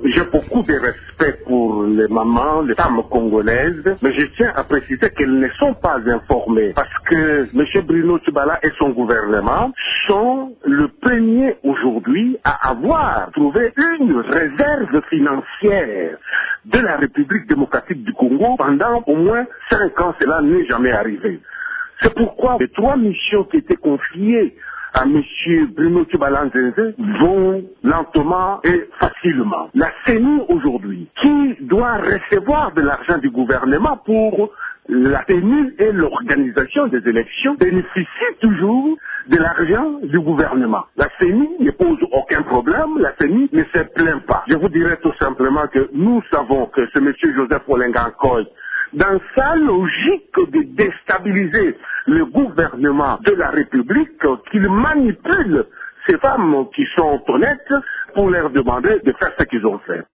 J'ai beaucoup de respect pour les mamans, les femmes congolaises, mais je tiens à préciser qu'elles ne sont pas informées parce que M. Bruno Tshibala et son gouvernement sont le premier aujourd'hui à avoir trouvé une réserve financière de la République démocratique du Congo pendant au moins 5 ans. Cela n'est jamais arrivé. C'est pourquoi les 3 missions qui étaient confiées à M. Bruno Tshibala Nzenze vont lentement et facilement. La CENI aujourd'hui, qui doit recevoir de l'argent du gouvernement pour la tenue et l'organisation des élections, bénéficie toujours de l'argent du gouvernement. La CENI ne pose aucun problème, la CENI ne se plaint pas. Je vous dirais tout simplement que nous savons que ce M. Joseph Olenga Nkoy, dans sa logique de déstabiliser le gouvernement de la République, qu'il manipule ces femmes qui sont honnêtes pour leur demander de faire ce qu'ils ont fait.